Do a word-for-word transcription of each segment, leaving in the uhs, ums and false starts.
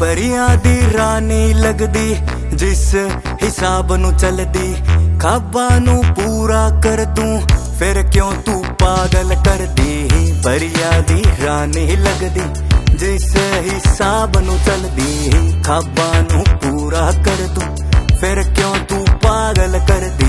परियां दी रानी लगदी जिस हिसाब नू चलदी, ख्वाबां नू पूरा कर दूं फिर क्यों तू पागल कर दी। परियां दी रानी लगदी जिस हिसाब नू चलदी, ख्वाबां नू पूरा कर दूं फिर क्यों तू पागल कर दी।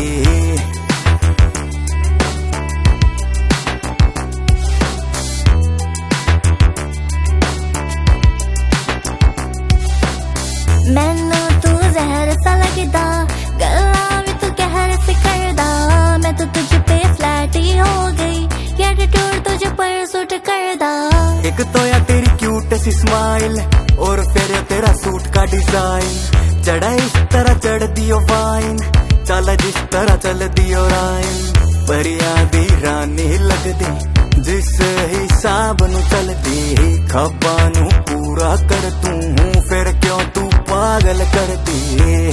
मैनू तू जहर सा लगदा, गल्लां भी तू कहर से करदा, मैं तो तुझ पे फ्लैट ही हो गई, एटीट्यूड तुझ पर सूट करदा। एक तो या तेरी क्यूट सी स्माइल और फिर तेरा सूट का डिजाइन, चढ़ा इस तरह चढ़ दियो वाइन, चल जिस तरह चल दियो राइन। परियां दी रानी लगदी जिस हिसाब नू चलदी, ख्वाबां नू पूरा कर दूं फिर क्यों तू पागल कर दी।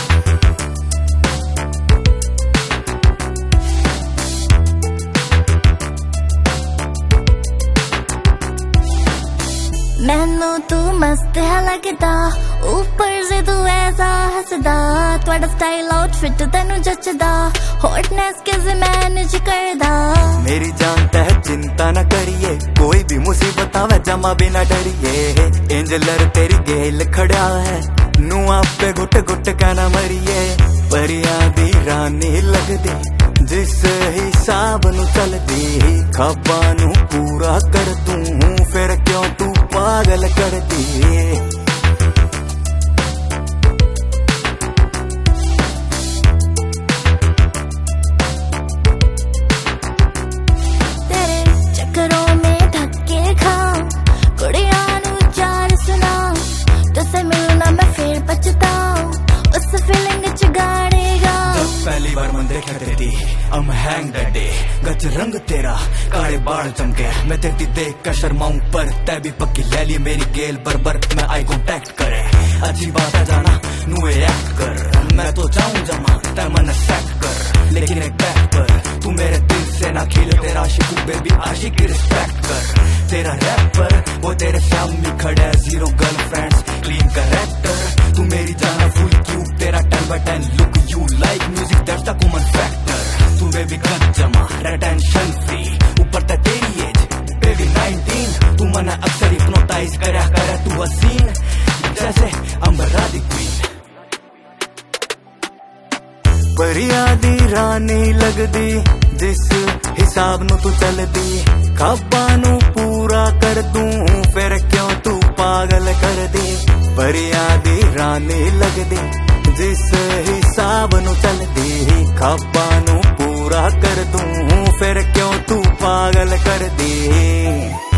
मैनू तू मस्त है लगदा, ऊपर से तू ऐसा हसदा, तुहाडा स्टाइल आउटफिट तेनू जचदा, हॉटनेस किस मैनेज करदा। मेरी जान तह चिंता न करिए, कोई भी मुसीबत आवे जमा बिना डरिए, एंजलर तेरी गेल खड़ा है, नू आपे गुट गुट कहना मरिए। परियां दी रानी लगदी जिस हिसाब नू चलदी, ख्वाबां नू पूरा कर दूं फिर क्यों तू पागल कर दी। तेरे चक्करों में धक्के खाऊं, कुड़ियां नू चार सुनाऊं, तुझसे मिलना मैं फिर पछताऊं, उस फीलिंग च गाने गाऊं। पहली बार मन देखा तेरी I'm hang that day, गच रंग तेरा काले बाल चमके, मैं तेरी देख कर शर्माऊं पर तै भी पक्की ले ली मेरी गेल बरबर, मैं आई कॉन्टेक्ट करे अच्छी बात है जाना नू एक्ट कर, मैं तो चाहूं जमा तै मन सेट कर, लेकिन एक बैक पर तू मेरे दिल से ना खेल, तेरा आशिकू बेबी आशिक की रिस्पेक्ट कर। तेरा रैपर वो तेरे सामने खड़ा है, जीरो गर्लफ्रेंड्स क्लीन करेक्टर, तू मेरी जाना फुल क्यूट, तेरा ten by ten look, you like music that's the common factor. तू बेबी गन जमा टेंशन फ्री, ऊपर तक तेरी एज बेबी नाइनटीन, तू मना अक्सर हिप्नोटाइज करा करा, तू हसीन जैसे अंबरा दी क्वीन। परियां दी रानी लगदी जिस हिसाब नू तू चलदी, ख्वाबां नू पूरा कर दूं फिर क्यों तू पागल कर दी। परियां दी रानी लगदी जिस हिसाब नू चलदी, ख्वाबां नू पूरा कर दूं फिर क्यों तू पागल कर दी।